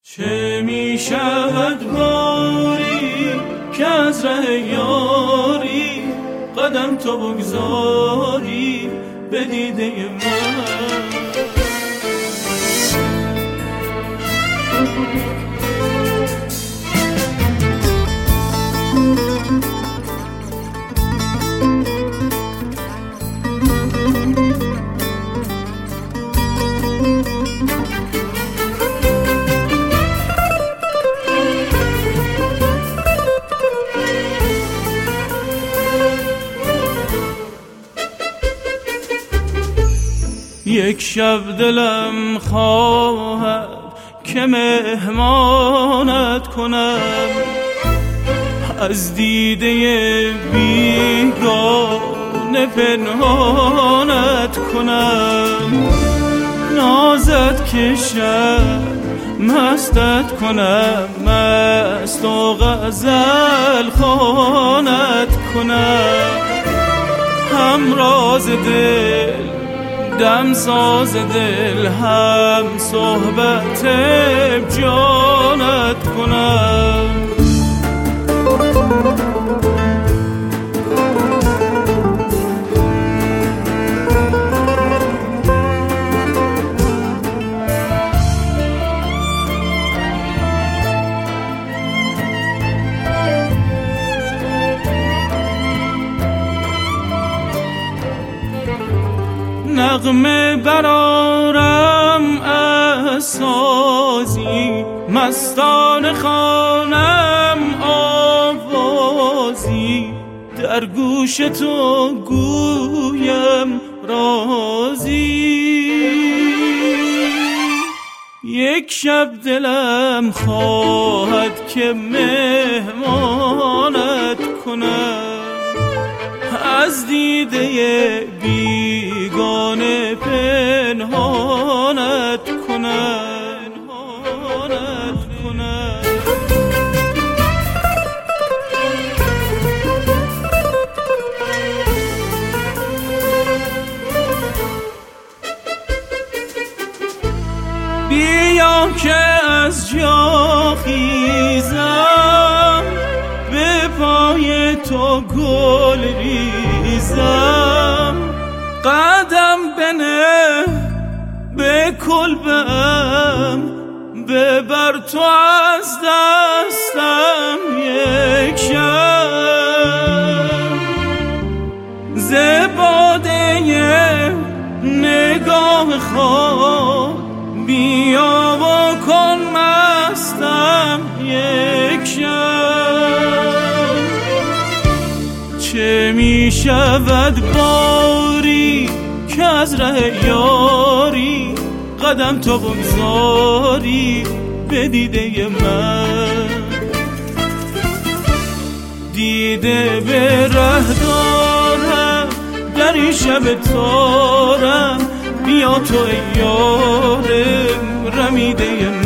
چه می شود باری که از ره یاری قدم تو بگذاری به دیده من. یک شب دلم خواهد که مهمانت کنم، از دیده بیگانه پنهانت کنم، نازت کشم مستت کنم، مست و غزل خوانت کنم، همراز دل دم ساز دل، هم صحبت جانت کنم. نغمه برارم از سازی، مستانه خوانم آوازی، در گوش تو گویم رازی. یک شب دلم خواهد که مهمانت کنم، از دیده بیگانه پنهانت کنم. بیا که از جا خیزم، به پای تو گل ریزم، قدم بنه به کلبم، ببر تو از دستم یک شب، ز باده نگاه خود بیا و کن مستم یک شب. چه می شود باری که از ره یاری قدم تو بگذاری به دیده من، دیده به ره دارم در این شب تارم، بیا تو ای یارم رمیده